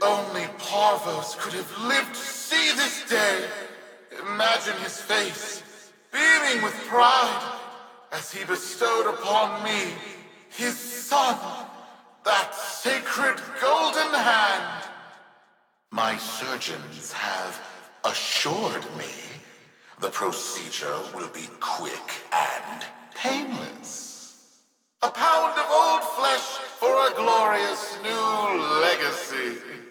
only Parvos could have lived to see this day. Imagine his face, beaming with pride, as he bestowed upon me, his son, that sacred golden hand. My surgeons have assured me the procedure will be quick and painless. A pound of old flesh for a glorious new legacy.